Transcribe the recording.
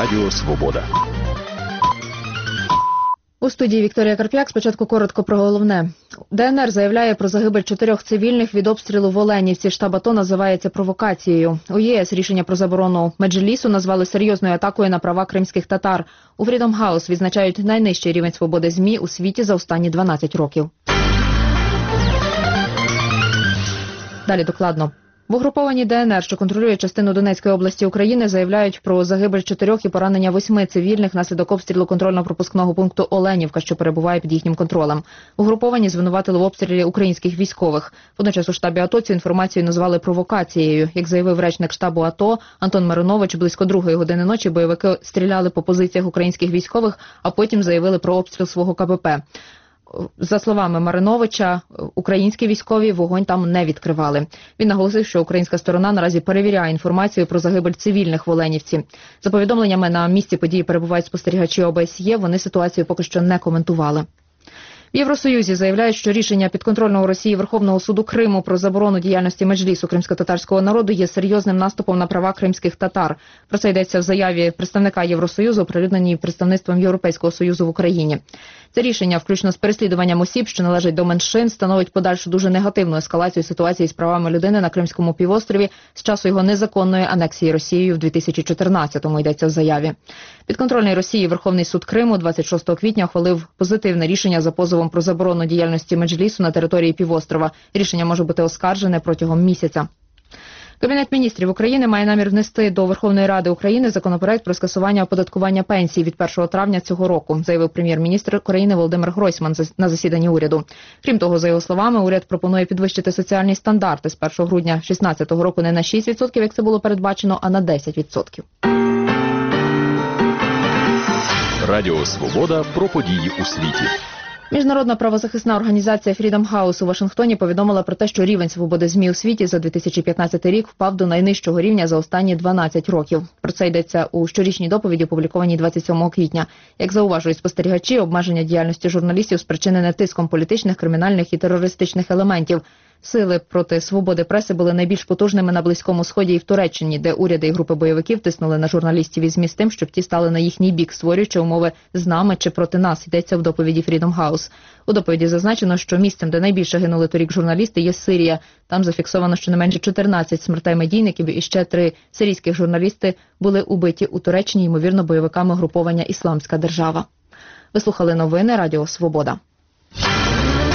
Радіо Свобода. У студії Вікторія Карп'як. Спочатку коротко про головне. ДНР заявляє про загибель 4 цивільних від обстрілу в Оленівці. Штаб АТО називається провокацією. У ЄС рішення про заборону Меджлісу назвали серйозною атакою на права кримських татар. У Freedom House відзначають найнижчий рівень свободи ЗМІ у світі за останні 12 років. Далі докладно. В угрупованні ДНР, що контролює частину Донецької області України, заявляють про загибель 4 і поранення 8 цивільних внаслідок обстрілу контрольно-пропускного пункту Оленівка, що перебуває під їхнім контролем. Угруповані звинуватили в обстрілі українських військових. Водночас у штабі АТО цю інформацію назвали провокацією. Як заявив речник штабу АТО Антон Маринович, близько 2-ї години ночі бойовики стріляли по позиціях українських військових, а потім заявили про обстріл свого КПП. За словами Мариновича, українські військові вогонь там не відкривали. Він наголосив, що українська сторона наразі перевіряє інформацію про загибель цивільних в Оленівці. За повідомленнями, на місці події перебувають спостерігачі ОБСЄ, вони ситуацію поки що не коментували. В Євросоюзі заявляють, що рішення підконтрольного Росії Верховного суду Криму про заборону діяльності Меджлісу кримськотатарського народу є серйозним наступом на права кримських татар. Про це йдеться в заяві представника Євросоюзу, оприлюдненій представництвом Європейського Союзу в Україні. Це рішення, включно з переслідуванням осіб, що належать до меншин, становить подальшу дуже негативну ескалацію ситуації з правами людини на Кримському півострові з часу його незаконної анексії Росією в 2014-му, йдеться в заяві. Підконтрольний Росії Верховний суд Криму 26 квітня ухвалив позитивне рішення за позовом про заборону діяльності Меджлісу на території півострова. Рішення може бути оскаржене протягом місяця. Кабінет міністрів України має намір внести до Верховної Ради України законопроект про скасування оподаткування пенсій від 1 травня цього року, заявив прем'єр-міністр України Володимир Гройсман на засіданні уряду. Крім того, за його словами, уряд пропонує підвищити соціальні стандарти з 1 грудня 2016 року не на 6%, як це було передбачено, а на 10%. Радіо Свобода про події у світі. Міжнародна правозахисна організація Freedom House у Вашингтоні повідомила про те, що рівень свободи ЗМІ у світі за 2015 рік впав до найнижчого рівня за останні 12 років. Про це йдеться у щорічній доповіді, опублікованій 27 квітня. Як зауважують спостерігачі, обмеження діяльності журналістів спричинене тиском політичних, кримінальних і терористичних елементів. Сили проти свободи преси були найбільш потужними на Близькому Сході і в Туреччині, де уряди і групи бойовиків тиснули на журналістів і ЗМІ з тим, щоб ті стали на їхній бік, створюючи умови з нами чи проти нас, йдеться в доповіді Freedom House. У доповіді зазначено, що місцем, де найбільше гинули торік журналісти, є Сирія. Там зафіксовано щонайменше 14 смертей медійників і ще 3 сирійських журналісти були убиті у Туреччині, ймовірно, бойовиками угруповання «Ісламська держава». Ви слухали новини Радіо Свобода.